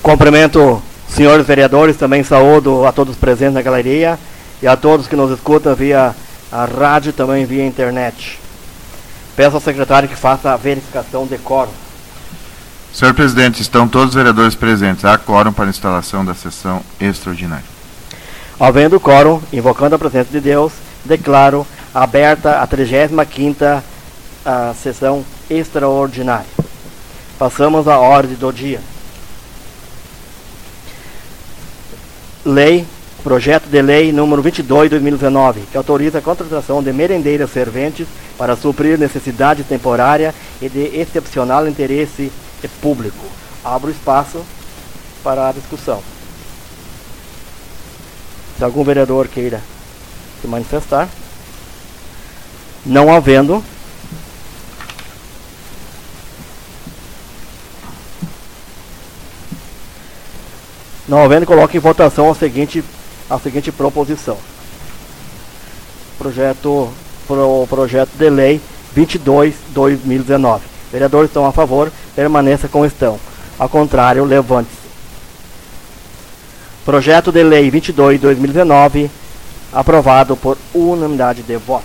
Cumprimento os senhores vereadores, também saúdo a todos presentes na galeria e a todos que nos escutam via a rádio e também via internet. Peço ao secretário que faça a verificação de quórum. Senhor presidente, estão todos os vereadores presentes. Há quórum para a instalação da sessão extraordinária. Havendo quórum, invocando a presença de Deus, declaro aberta a 35ª sessão extraordinária. Passamos à ordem do dia. Projeto de lei número 22 de 2019, que autoriza a contratação de merendeiras serventes para suprir necessidade temporária e de excepcional interesse público. Abro espaço para a discussão. Se algum vereador queira se manifestar. Não havendo, coloque em votação a seguinte proposição. Projeto de lei 22/2019. Vereadores estão a favor, permaneça como estão. Ao contrário, levante-se. Projeto de lei 22/2019, aprovado por unanimidade de voto.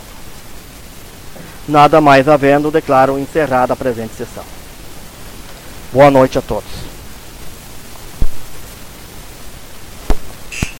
Nada mais havendo, declaro encerrada a presente sessão. Boa noite a todos.